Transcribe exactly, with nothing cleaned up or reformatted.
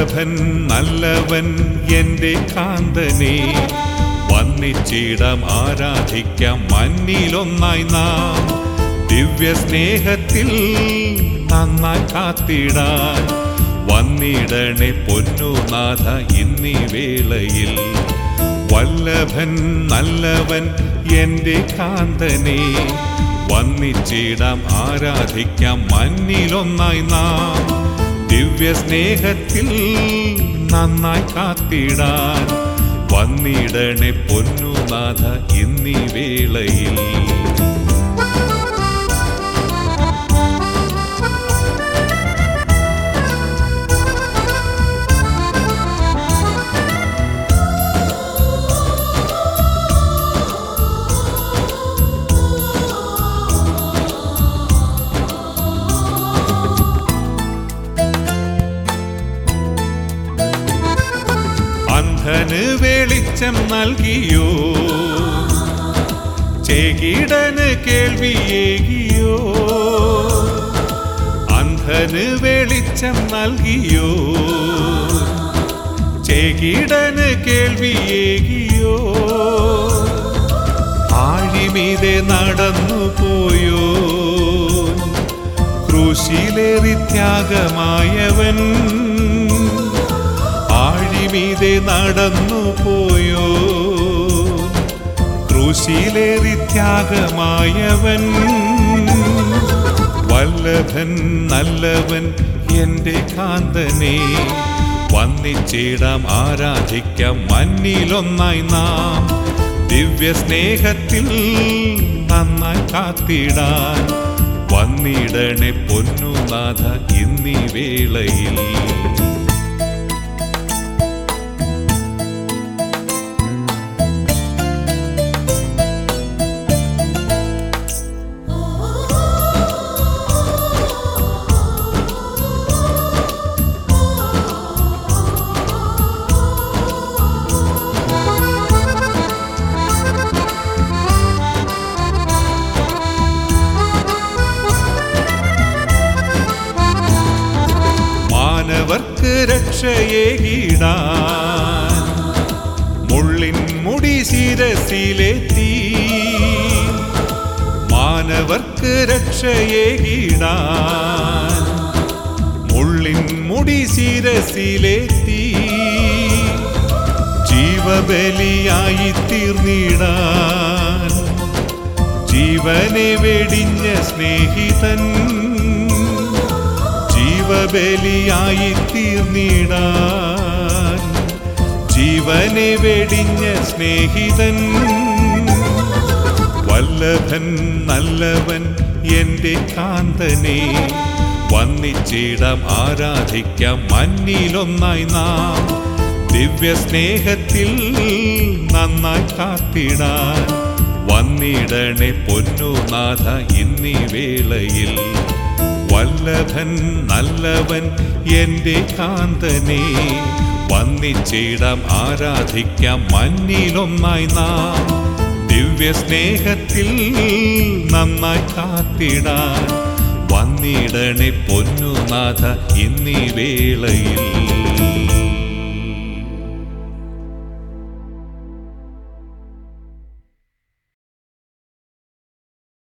വല്ലഭൻ നല്ലവൻ എൻ്റെ കാന്തനെ വന്നിച്ചിടാം ആരാധിക്കാം മണ്ണിലൊന്നായി നാം ദിവ്യ സ്നേഹത്തിൽ നന്നായി കാത്തിടാൻ വന്നിടണേ പൊന്നുനാഥ ഇന്നീ വേളയിൽ വല്ലഭൻ നല്ലവൻ എൻ്റെ കാന്തനെ വന്നിച്ചിടാം ആരാധിക്കാം മണ്ണിലൊന്നായി നാം ദിവ്യ സ്നേഹത്തിൽ നന്നായി കാത്തിടാൻ വന്നിടണേ പൊന്നുനാഥ ഇന്നീ വേളയിൽ അന്ധന് വെളിച്ചം നൽകിയോ ചെകിടന് കേൾവിയേകിയോ അന്ധന് വെളിച്ചം നൽകിയോ ചെകിടന് കേൾവിയേകിയോ ആഴിമീതെ നടന്നു പോയോ ക്രൂശിലേറി ത്യാഗമായവൻ ആഴിമീതെ നടന്നു പോയോ ക്രൂശിലേറി ത്യാഗമായവൻ വല്ലഭൻ നല്ലവൻ എൻ്റെ കാന്തനെ വന്നിച്ചിടാം ആരാധിക്കാം മണ്ണിലൊന്നായി നാം ദിവ്യ സ്നേഹത്തിൽ നന്നായി കാത്തിടാൻ വന്നിടണേ പൊന്നുനാഥ ഇന്നീ വേളയിൽ മാനവർക്ക് രക്ഷയേകിടാൻ മുള്ളിൻ മുടി ശിരസിലേറ്റി മാനവർക്ക് രക്ഷയേകിടാൻ മുള്ളിൻ മുടി ശിരസിലേറ്റി ജീവബലിയായി തീർന്നിടാൻ ജീവനെ വെടിഞ്ഞ സ്നേഹിതൻ ജീവബലിയായി തീർന്നിടാൻ ജീവനെ വെടിഞ്ഞ സ്നേഹിതൻ വല്ലഭൻ നല്ലവൻ എൻ്റെ കാന്തനെ വന്നിച്ചിടാം ആരാധിക്കാം മണ്ണിലൊന്നായി നാം ദിവ്യ സ്നേഹത്തിൽ നന്നായി കാത്തിടാൻ വന്നിടണേ പൊന്നുനാഥ ഇന്നീ വേളയിൽ വല്ലഭൻ നല്ലവൻ എൻ്റെ കാന്തനെ വന്നിച്ചിടാം ആരാധിക്കാം മണ്ണിലൊന്നായി നാം ദിവ്യ സ്നേഹത്തിൽ നന്നായി കാത്തിടാൻ വന്നിടണേ പൊന്നുനാഥ ഇന്നീ വേളയിൽ